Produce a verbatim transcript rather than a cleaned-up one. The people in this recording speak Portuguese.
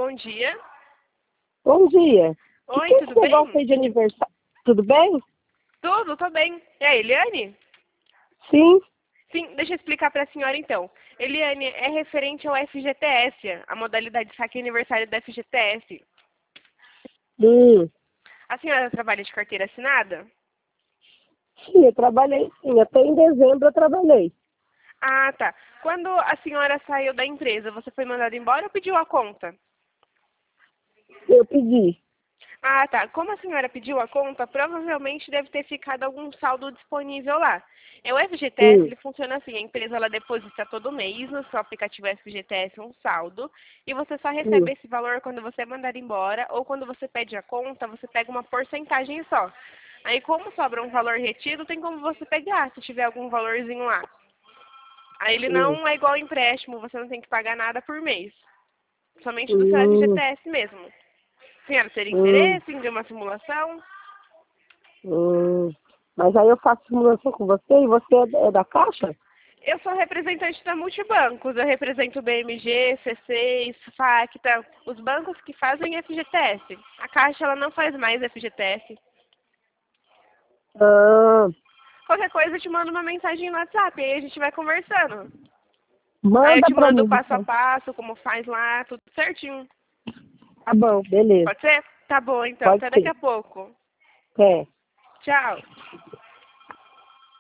bom dia. Bom dia. Oi, que tudo que bem? você de aniversário? Tudo bem? Tudo, tô bem. E aí, Eliane? Sim. Sim, deixa eu explicar para a senhora então. Eliane, é referente ao F G T S, a modalidade de saque aniversário do F G T S. Hum. A senhora trabalha de carteira assinada? Sim, eu trabalhei sim. Até em dezembro eu trabalhei. Ah, tá. Quando a senhora saiu da empresa, você foi mandada embora ou pediu a conta? Eu pedi. Ah, tá. Como a senhora pediu a conta, provavelmente deve ter ficado algum saldo disponível lá. É, o F G T S, Hum. ele funciona assim, a empresa ela deposita todo mês no seu aplicativo F G T S um saldo e você só Hum. recebe esse valor quando você é mandado embora ou quando você pede a conta, você pega uma porcentagem só. Aí como sobra um valor retido, tem como você pegar, se tiver algum valorzinho lá. Aí ele Hum. não é igual ao empréstimo, você não tem que pagar nada por mês. Somente do seu Hum. F G T S mesmo. Senhora, teria Hum. interesse em ver uma simulação? Hum. Mas aí eu faço simulação com você e você é da é da Caixa? Eu sou representante da Multibancos, eu represento o B M G, C seis, Facta, os bancos que fazem F G T S. A Caixa ela não faz mais F G T S. Ah, Qualquer coisa eu te mando uma mensagem no WhatsApp, aí a gente vai conversando. Aí eu manda te pra mando o mim, passo a então. passo, como faz lá, tudo certinho. Tá bom, beleza. Pode ser? Tá bom, então. Pode Até daqui ser. a pouco. É. Tchau.